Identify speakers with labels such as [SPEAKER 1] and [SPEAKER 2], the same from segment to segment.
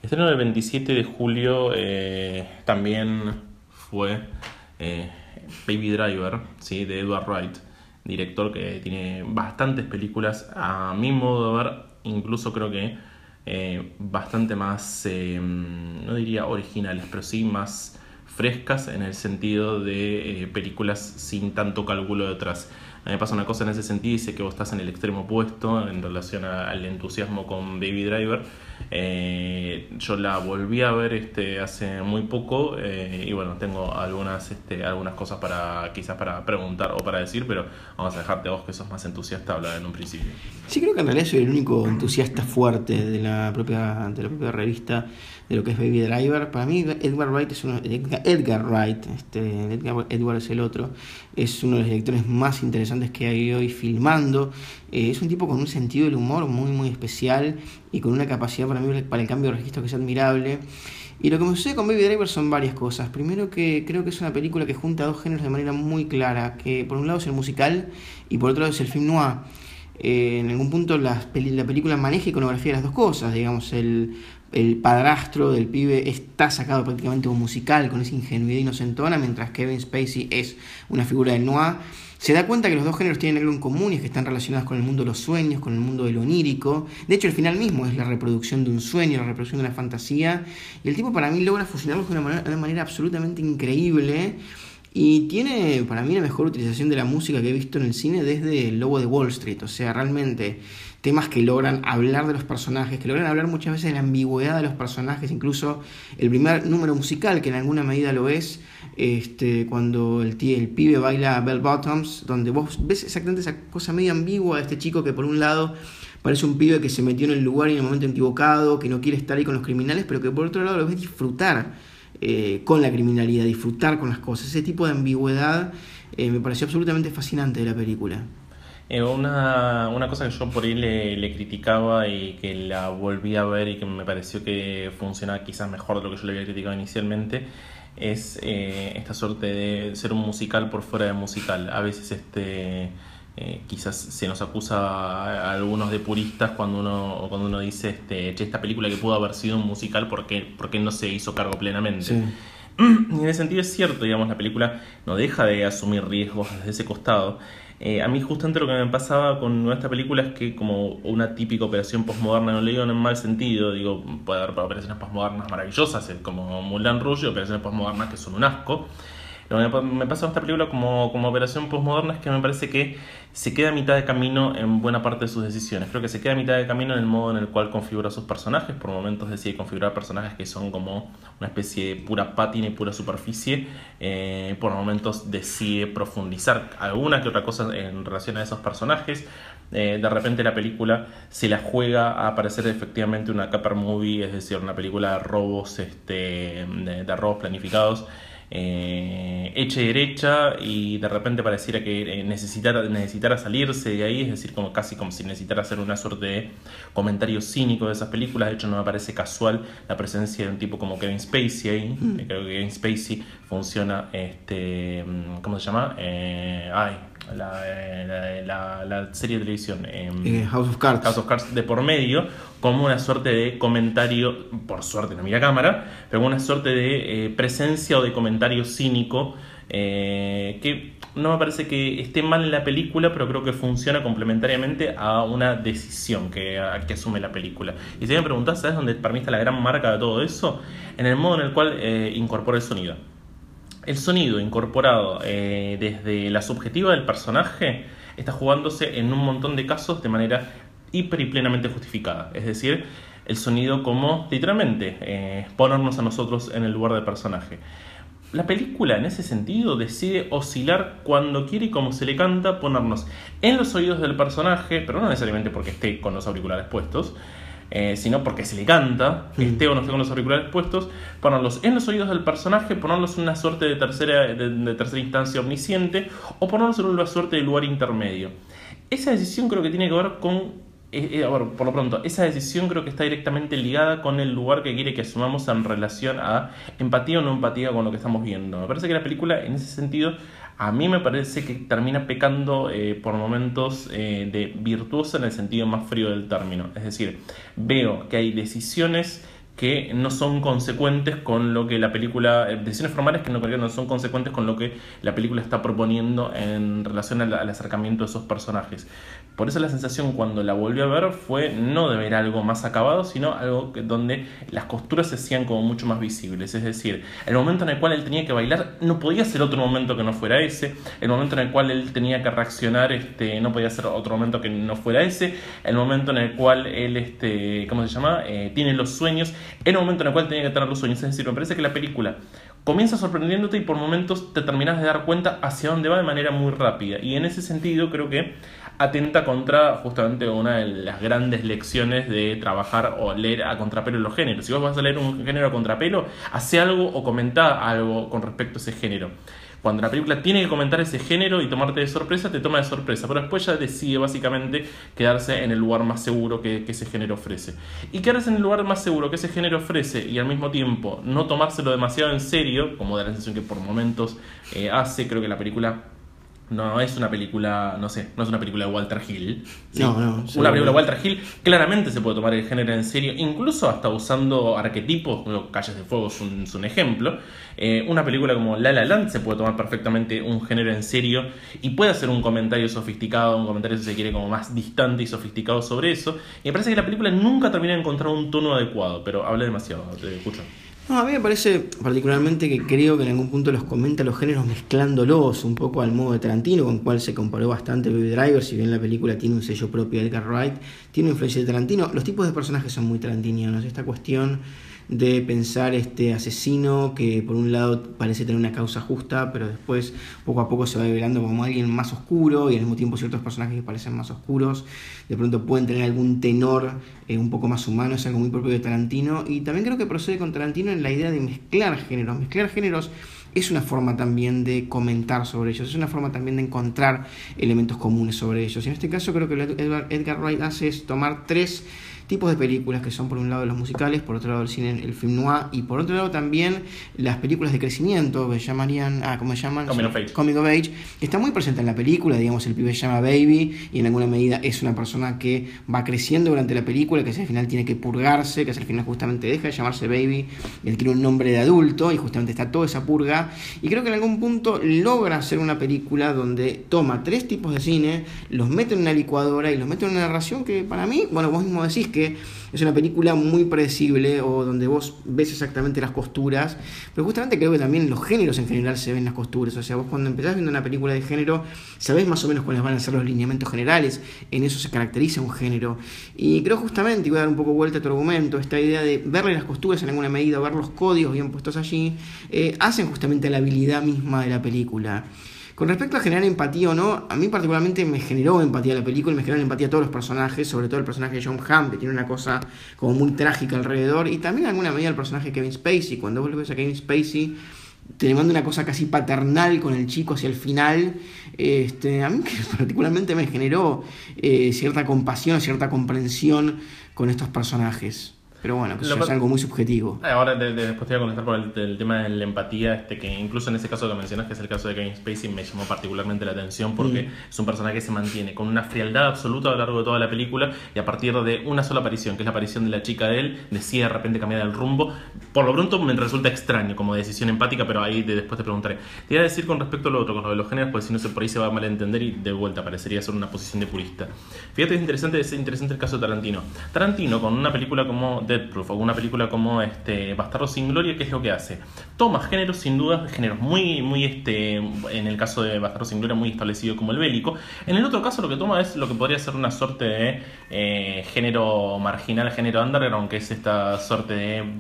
[SPEAKER 1] Estreno el 27 de julio, también fue eh, Baby Driver, ¿sí? De Edward Wright, director que tiene bastantes películas, a mi modo de ver, incluso creo que bastante más, no diría originales, pero sí más frescas en el sentido de películas sin tanto cálculo detrás. A mí me pasa una cosa en ese sentido, dice que vos estás en el extremo opuesto en relación al entusiasmo con Baby Driver. Yo la volví a ver hace muy poco, y bueno, tengo algunas cosas para quizás para preguntar o para decir, pero vamos a dejarte a vos que sos más entusiasta hablar en un principio.
[SPEAKER 2] Sí, creo que en realidad soy el único entusiasta fuerte de la propia revista de lo que es Baby Driver. Para mí, Edgar Wright es Edgar Wright, Edward es el otro, es uno de los directores más interesantes que hay hoy filmando. Es un tipo con un sentido del humor muy, muy especial y con una capacidad para mí para el cambio de registro que es admirable. Y lo que me sucede con Baby Driver son varias cosas. Primero, que creo que es una película que junta dos géneros de manera muy clara, que por un lado es el musical y por otro lado es el film noir. En algún punto la película maneja iconografía de las dos cosas, digamos, el padrastro del pibe está sacado prácticamente de un musical con esa ingenuidad inocentona, mientras Kevin Spacey es una figura del noir. Se da cuenta que los dos géneros tienen algo en común y es que están relacionados con el mundo de los sueños, con el mundo del onírico. De hecho, el final mismo es la reproducción de un sueño, la reproducción de una fantasía. Y el tipo para mí logra fusionarlos de una manera absolutamente increíble. Y tiene para mí la mejor utilización de la música que he visto en el cine desde El Lobo de Wall Street. O sea, realmente temas que logran hablar de los personajes, que logran hablar muchas veces de la ambigüedad de los personajes. Incluso el primer número musical, que en alguna medida lo es, cuando el pibe baila Bell Bottoms, donde vos ves exactamente esa cosa medio ambigua de este chico que por un lado parece un pibe que se metió en el lugar y en el momento equivocado, que no quiere estar ahí con los criminales, pero que por otro lado lo ves disfrutar con la criminalidad, disfrutar con las cosas. Ese tipo de ambigüedad me pareció absolutamente fascinante de la película.
[SPEAKER 1] Una cosa que yo por ahí le criticaba y que la volví a ver y que me pareció que funcionaba quizás mejor de lo que yo le había criticado inicialmente es esta suerte de ser un musical por fuera de musical. A veces quizás se nos acusa a algunos de puristas cuando uno dice che, esta película que pudo haber sido un musical, ¿por qué no se hizo cargo plenamente?
[SPEAKER 2] Sí.
[SPEAKER 1] Y en ese sentido es cierto, digamos, la película no deja de asumir riesgos desde ese costado. A mí justamente lo que me pasaba con esta película es que como una típica operación postmoderna, no le digo en mal sentido, digo, puede haber operaciones postmodernas maravillosas, como Moulin Rouge, y operaciones postmodernas que son un asco. Lo que me pasa con esta película como operación postmoderna es que me parece que se queda a mitad de camino en buena parte de sus decisiones. Creo que se queda a mitad de camino en el modo en el cual configura sus personajes. Por momentos decide configurar personajes que son como una especie de pura pátina y pura superficie. Por momentos decide profundizar alguna que otra cosa en relación a esos personajes. De repente la película se la juega a parecer efectivamente una caper movie, es decir, una película de robos, de robos planificados, hecha y derecha, y de repente pareciera que necesitara salirse de ahí, es decir, como casi como si necesitara hacer una suerte de comentario cínico de esas películas. De hecho, no me parece casual la presencia de un tipo como Kevin Spacey ahí. Creo que Kevin Spacey funciona, ¿cómo se llama? La serie de televisión,
[SPEAKER 2] House of Cards.
[SPEAKER 1] House of Cards, de por medio, como una suerte de comentario, por suerte no mira cámara, pero una suerte de presencia o de comentario cínico, que no me parece que esté mal en la película, pero creo que funciona complementariamente a una decisión que asume la película. Y si me preguntás, ¿sabes dónde para mí está la gran marca de todo eso? En el modo en el cual incorpora el sonido. El sonido incorporado desde la subjetiva del personaje está jugándose en un montón de casos de manera hiper y plenamente justificada. Es decir, el sonido como, literalmente, ponernos a nosotros en el lugar del personaje. La película, en ese sentido, decide oscilar cuando quiere y como se le canta, ponernos en los oídos del personaje, pero no necesariamente porque esté con los auriculares puestos, sino porque se le canta, esté o no esté con los auriculares puestos, ponerlos en los oídos del personaje, ponerlos en una suerte de tercera instancia omnisciente, o ponerlos en una suerte de lugar intermedio. Esa decisión creo que tiene que ver con, por lo pronto, esa decisión creo que está directamente ligada con el lugar que quiere que asumamos en relación a empatía o no empatía con lo que estamos viendo. Me parece que la película, en ese sentido, a mí me parece que termina pecando por momentos de virtuosa en el sentido más frío del término. Es decir, veo que hay decisiones que no son consecuentes con lo que la película, decisiones formales que no son consecuentes con lo que la película está proponiendo en relación al acercamiento de esos personajes. Por eso la sensación cuando la volví a ver fue no de ver algo más acabado, sino algo donde las costuras se hacían como mucho más visibles. Es decir, el momento en el cual él tenía que bailar no podía ser otro momento que no fuera ese. El momento en el cual él tenía que reaccionar no podía ser otro momento que no fuera ese. El momento en el cual él, ¿cómo se llama? Tiene los sueños. Era un momento en el cual tenía que tener los sueños. Es decir, me parece que la película comienza sorprendiéndote y por momentos te terminas de dar cuenta hacia dónde va de manera muy rápida. Y en ese sentido creo que atenta contra justamente una de las grandes lecciones de trabajar o leer a contrapelo los géneros. Si vos vas a leer un género a contrapelo, hace algo o comenta algo con respecto a ese género. Cuando la película tiene que comentar ese género y tomarte de sorpresa, te toma de sorpresa, pero después ya decide básicamente quedarse en el lugar más seguro que ese género ofrece. Y quedarse en el lugar más seguro que ese género ofrece y al mismo tiempo no tomárselo demasiado en serio, como da la sensación que por momentos hace, creo que la película no es una película, no sé, no es una película de Walter Hill, ¿sí?
[SPEAKER 2] No,
[SPEAKER 1] Una película de Walter Hill claramente se puede tomar el género en serio, incluso hasta usando arquetipos, Calles de Fuego es un ejemplo. Una película como La La Land se puede tomar perfectamente un género en serio y puede hacer un comentario sofisticado, un comentario si se quiere como más distante y sofisticado sobre eso. Y me parece que la película nunca termina de encontrar un tono adecuado, pero hablé demasiado, te escucho.
[SPEAKER 2] No, a mí me parece particularmente que creo que en algún punto los comenta los géneros mezclándolos un poco al modo de Tarantino, con el cual se comparó bastante Baby Driver. Si bien la película tiene un sello propio de Edgar Wright, tiene una influencia de Tarantino. Los tipos de personajes son muy tarantinianos. Esta cuestión de pensar asesino que por un lado parece tener una causa justa, pero después poco a poco se va revelando como alguien más oscuro, y al mismo tiempo ciertos personajes que parecen más oscuros de pronto pueden tener algún tenor un poco más humano. Es algo muy propio de Tarantino, y también creo que procede con Tarantino en la idea de mezclar géneros es una forma también de comentar sobre ellos, es una forma también de encontrar elementos comunes sobre ellos. Y en este caso creo que lo que Edgar Wright hace es tomar tres tipos de películas, que son por un lado los musicales, por otro lado el cine, el film noir, y por otro lado también las películas de crecimiento, que llamarían, ¿cómo se llaman? Coming of Age. Está muy presente en la película, digamos, el pibe se llama Baby, y en alguna medida es una persona que va creciendo durante la película, que al final tiene que purgarse, que al final justamente deja de llamarse Baby y adquiere un nombre de adulto, y justamente está toda esa purga, y creo que en algún punto logra hacer una película donde toma tres tipos de cine, los mete en una licuadora y los mete en una narración que para mí, bueno, vos mismo decís que es una película muy predecible, o donde vos ves exactamente las costuras, pero justamente creo que también los géneros en general se ven las costuras. O sea, vos cuando empezás viendo una película de género sabés más o menos cuáles van a ser los lineamientos generales, en eso se caracteriza un género, y creo justamente, y voy a dar un poco vuelta a tu argumento, esta idea de verle las costuras en alguna medida, ver los códigos bien puestos allí, hacen justamente la habilidad misma de la película. Con respecto a generar empatía o no, a mí particularmente me generó empatía la película, me generó empatía a todos los personajes, sobre todo el personaje de John Hamm, que tiene una cosa como muy trágica alrededor, y también en alguna medida el personaje de Kevin Spacey. Cuando vos lo ves a Kevin Spacey, te manda una cosa casi paternal con el chico hacia el final, a mí particularmente me generó cierta compasión, cierta comprensión con estos personajes. Pero bueno, que eso es algo muy subjetivo.
[SPEAKER 1] Ahora después te voy a contestar por el tema de la empatía, que incluso en ese caso que mencionas, que es el caso de Kevin Spacey, me llamó particularmente la atención porque es un personaje que se mantiene con una frialdad absoluta a lo largo de toda la película, y a partir de una sola aparición, que es la aparición de la chica de él, decide de repente cambiar el rumbo. Por lo pronto me resulta extraño como decisión empática, pero ahí después te preguntaré. Te iba a decir con respecto a lo otro, con lo de los géneros, porque si no por ahí se va a malentender y de vuelta parecería ser una posición de purista. Fíjate, es interesante el caso de Tarantino. Tarantino, con una película como Death Proof o una película como Bastardos sin Gloria, ¿qué es lo que hace? Toma géneros, sin duda, géneros muy en el caso de Bastardos sin Gloria, muy establecido como el bélico. En el otro caso lo que toma es lo que podría ser una suerte de género marginal, género underground, que es esta suerte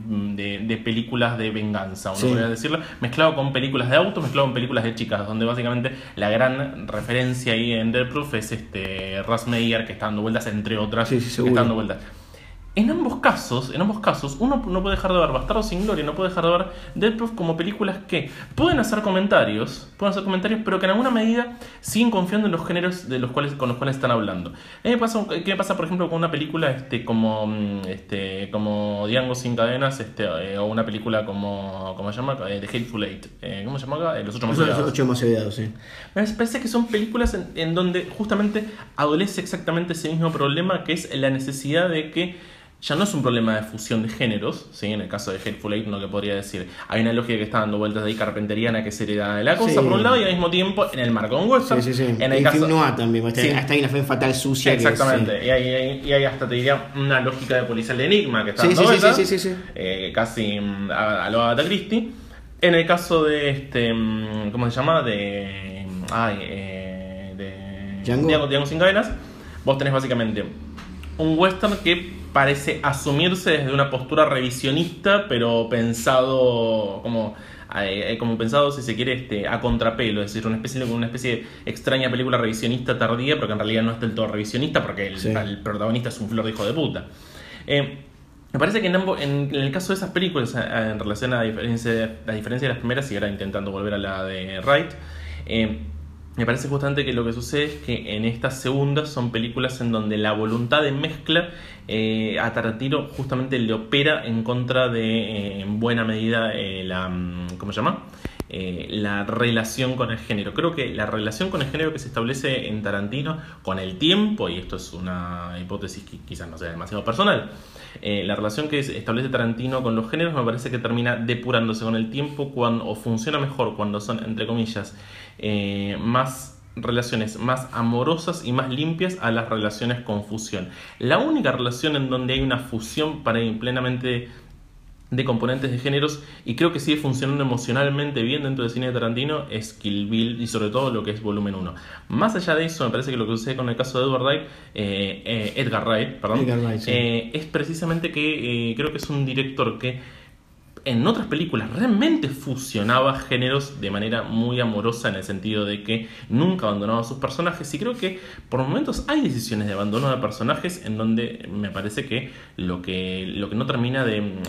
[SPEAKER 1] de películas de venganza, uno podría decirlo, mezclado con películas de autos, mezclado con películas de chicas, donde básicamente la gran referencia ahí en Death Proof es Russ Meyer, que está dando vueltas, entre otras, que está dando vueltas. En ambos casos, uno no puede dejar de ver Bastardos sin Gloria, no puede dejar de ver Death Proof como películas que pueden hacer comentarios, pero que en alguna medida siguen confiando en los géneros con los cuales están hablando. ¿Qué me pasa, por ejemplo, con una película como Django sin cadenas, o una película como ¿cómo se llama? The Hateful Eight, ¿cómo se llama? Los ocho más odiados. Sí. Me parece que son películas en donde justamente adolece exactamente ese mismo problema, que es la necesidad de que ya no es un problema de fusión de géneros, ¿sí? En el caso de Hateful Eight, no que podría decir, hay una lógica que está dando vueltas de ahí carpenteriana que es heredada de la cosa, por un lado, y al mismo tiempo en el marco de un western.
[SPEAKER 2] En el caso noir también, hasta hay una fe fatal sucia.
[SPEAKER 1] Exactamente, que es, y hay hasta te diría una lógica de policial de enigma que está dando vueltas, casi a lo Agatha Christie. En el caso de ¿cómo se llama? De Django sin cadenas, vos tenés básicamente un western que parece asumirse desde una postura revisionista, pero pensado como pensado, si se quiere, a contrapelo, es decir, una especie de extraña película revisionista tardía, pero que en realidad no es del todo revisionista, porque el protagonista es un flor de hijo de puta. Me parece que en el caso de esas películas, en relación a la diferencia de las primeras, y ahora intentando volver a la de Wright, me parece justamente que lo que sucede es que en estas segundas son películas en donde la voluntad de mezcla a Tarantino justamente le opera en contra de, en buena medida, ¿cómo se llama? La relación con el género. Creo que la relación con el género que se establece en Tarantino con el tiempo, y esto es una hipótesis que quizás no sea demasiado personal, la relación que establece Tarantino con los géneros me parece que termina depurándose con el tiempo o funciona mejor cuando son, entre comillas, más relaciones más amorosas y más limpias a las relaciones con fusión. La única relación en donde hay una fusión plenamente de componentes de géneros, y creo que sigue funcionando emocionalmente bien dentro del cine de Tarantino, es Kill Bill, y sobre todo lo que es Volumen 1. Más allá de eso, me parece que lo que sucede con el caso de Edgar Wright, es precisamente que creo que es un director que en otras películas realmente fusionaba géneros de manera muy amorosa, en el sentido de que nunca abandonaba a sus personajes, y creo que por momentos hay decisiones de abandono de personajes en donde me parece que lo que no termina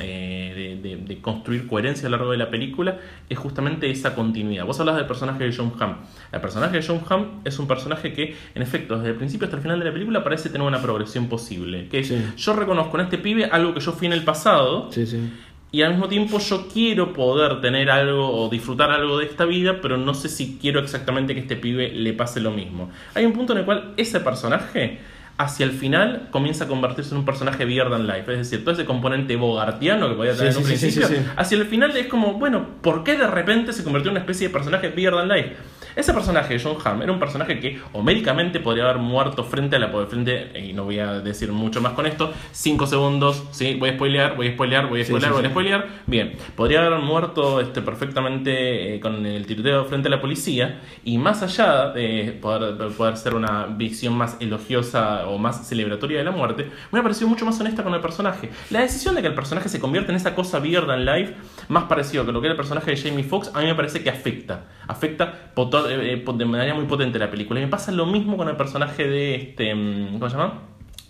[SPEAKER 1] de construir coherencia a lo largo de la película es justamente esa continuidad. Vos hablás del personaje de John Hamm. El personaje de John Hamm es un personaje que, en efecto, desde el principio hasta el final de la película parece tener una progresión posible, que es, yo reconozco en este pibe algo que yo fui en el pasado, y al mismo tiempo yo quiero poder tener algo o disfrutar algo de esta vida, pero no sé si quiero exactamente que a este pibe le pase lo mismo. Hay un punto en el cual ese personaje, hacia el final, comienza a convertirse en un personaje bigger than life. Es decir, todo ese componente bogartiano que podía tener en un principio, hacia el final es como, bueno, ¿por qué de repente se convirtió en una especie de personaje bigger than life? Ese personaje de John Hamm era un personaje que homéricamente podría haber muerto frente a y no voy a decir mucho más con esto, 5 segundos, ¿sí? Voy a spoilear. Bien, podría haber muerto perfectamente con el tiroteo frente a la policía, y más allá de poder ser una visión más elogiosa o más celebratoria de la muerte, me ha parecido mucho más honesta con el personaje. La decisión de que el personaje se convierta en esa cosa bigger than life, más parecido que lo que era el personaje de Jamie Foxx, a mí me parece que afecta de manera muy potente la película. Y me pasa lo mismo con el personaje de ¿cómo se llama?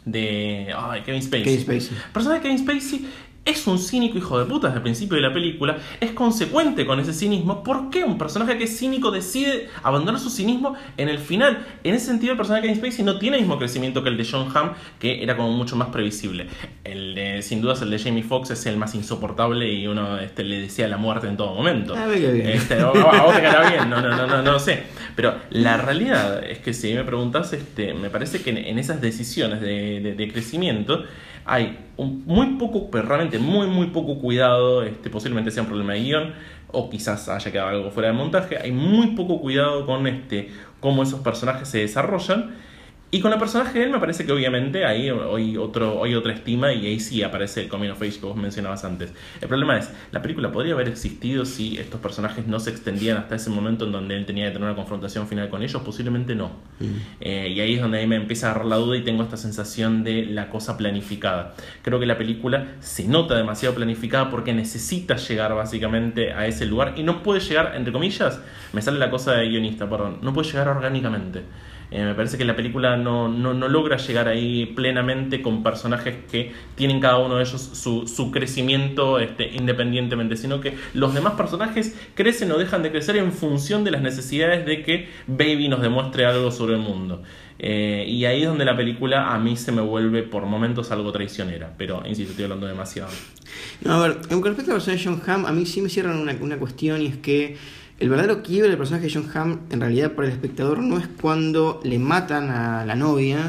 [SPEAKER 1] Kevin Spacey. El personaje de Kevin Spacey es un cínico hijo de puta desde el principio de la película, es consecuente con ese cinismo. ¿Por qué un personaje que es cínico decide abandonar su cinismo en el final? En ese sentido, el personaje de Kevin Spacey no tiene el mismo crecimiento que el de John Hamm, que era como mucho más previsible. Sin dudas, el de Jamie Foxx es el más insoportable, y uno le desea la muerte en todo momento. A vos te caerá bien, no lo sé. Pero la realidad es que, si me preguntás, me parece que en esas decisiones de crecimiento hay muy poco, pero realmente muy poco cuidado, posiblemente sea un problema de guión, o quizás haya quedado algo fuera de montaje. Hay muy poco cuidado con cómo esos personajes se desarrollan. Y con el personaje de él me parece que obviamente hay otra estima, y ahí sí aparece el coming of age que vos mencionabas antes. El problema es, la película podría haber existido si estos personajes no se extendían hasta ese momento en donde él tenía que tener una confrontación final con ellos. Posiblemente no. Y ahí es donde ahí me empieza a agarrar la duda y tengo esta sensación de la cosa planificada. Creo que la película se nota demasiado planificada porque necesita llegar básicamente a ese lugar, y no puede llegar, entre comillas, me sale la cosa de guionista, no puede llegar orgánicamente. Me parece que la película no logra llegar ahí plenamente con personajes que tienen cada uno de ellos su crecimiento independientemente, sino que los demás personajes crecen o dejan de crecer en función de las necesidades de que Baby nos demuestre algo sobre el mundo. Y ahí es donde la película a mí se me vuelve por momentos algo traicionera, pero insisto, estoy hablando demasiado.
[SPEAKER 2] No, a ver, con respecto al personaje de John Hamm, a mí sí me cierran una cuestión, y es que el verdadero quiebre del personaje de John Hamm, en realidad, para el espectador, no es cuando le matan a la novia,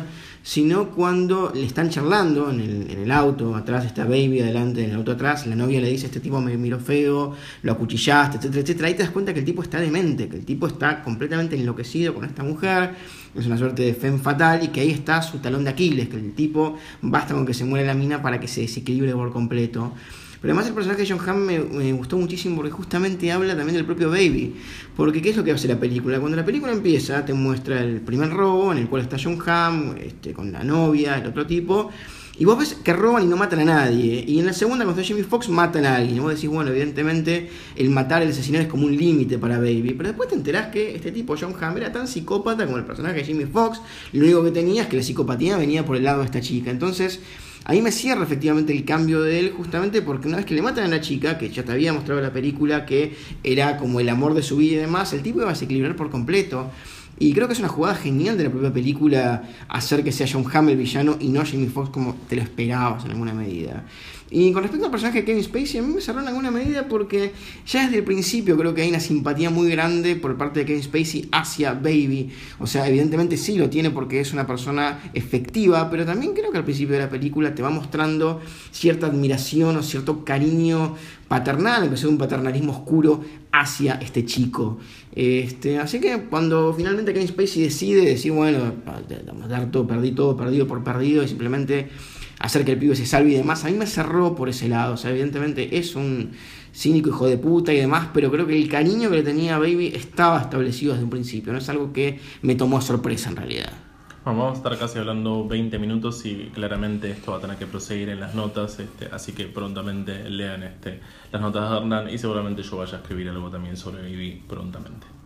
[SPEAKER 2] sino cuando le están charlando en el auto, atrás está Baby, adelante en el auto atrás, la novia le dice, este tipo me miró feo, lo acuchillaste, etcétera, etcétera. Ahí te das cuenta que el tipo está demente, que el tipo está completamente enloquecido con esta mujer, es una suerte de femme fatal, y que ahí está su talón de Aquiles, que el tipo basta con que se muere la mina para que se desequilibre por completo. Pero además el personaje de Jon Hamm me gustó muchísimo porque justamente habla también del propio Baby. Porque ¿qué es lo que hace la película? Cuando la película empieza te muestra el primer robo en el cual está Jon Hamm con la novia, el otro tipo, y vos ves que roban y no matan a nadie. Y en la segunda, cuando está Jamie Foxx, matan a alguien. Y vos decís, bueno, evidentemente el matar, el asesinar es como un límite para Baby. Pero después te enterás que este tipo, Jon Hamm, era tan psicópata como el personaje de Jamie Foxx. Lo único que tenía es que la psicopatía venía por el lado de esta chica. Entonces ahí me cierra efectivamente el cambio de él, justamente porque una vez que le matan a la chica, que ya te había mostrado la película que era como el amor de su vida y demás, el tipo iba a desequilibrar por completo. Y creo que es una jugada genial de la propia película hacer que sea Jon Hamm el villano y no Jamie Foxx como te lo esperabas en alguna medida. Y con respecto al personaje de Kevin Spacey, a mí me cerró en alguna medida porque ya desde el principio creo que hay una simpatía muy grande por parte de Kevin Spacey hacia Baby. O sea, evidentemente sí lo tiene porque es una persona efectiva, pero también creo que al principio de la película te va mostrando cierta admiración o cierto cariño paternal, aunque sea un paternalismo oscuro hacia este chico. Así que cuando finalmente Kevin Spacey decide decir, bueno, dar todo, perdido por perdido, y simplemente hacer que el pibe se salve y demás, a mí me cerró por ese lado. O sea, evidentemente es un cínico hijo de puta y demás, pero creo que el cariño que le tenía a Baby estaba establecido desde un principio, no es algo que me tomó a sorpresa en realidad.
[SPEAKER 1] Bueno, vamos a estar casi hablando 20 minutos y claramente esto va a tener que proseguir en las notas, así que prontamente lean las notas de Hernán y seguramente yo vaya a escribir algo también sobre Baby prontamente.